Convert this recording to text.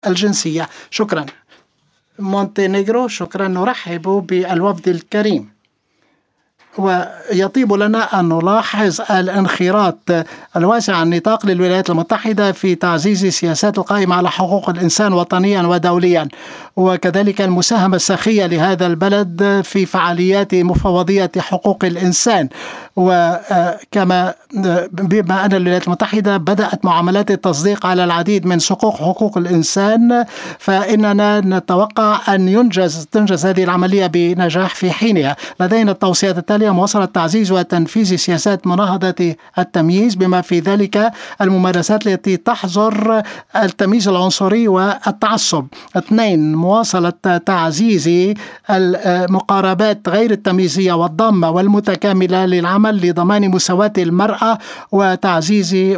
الجنسية. شكرا. مونتينيغرو، شكرا. نرحب بالوفد الكريم. ويطيب لنا أن نلاحظ الانخراط الواسع النطاق للولايات المتحدة في تعزيز السياسات القائمة على حقوق الإنسان وطنيا ودوليا، وكذلك المساهمة السخية لهذا البلد في فعاليات مفوضية حقوق الإنسان. وكما بما أن الولايات المتحدة بدأت معاملات التصديق على العديد من صكوك حقوق الإنسان، فإننا نتوقع أن تنجز هذه العملية بنجاح في حينها. لدينا التوصيات التالية: مواصلة تعزيز وتنفيذ سياسات مناهضة التمييز، بما في ذلك الممارسات التي تحظر التمييز العنصري والتعصب. 2. مواصلة تعزيز المقاربات غير التمييزية والضامة والمتكاملة للعمل لضمان مساواة المرأة وتعزيز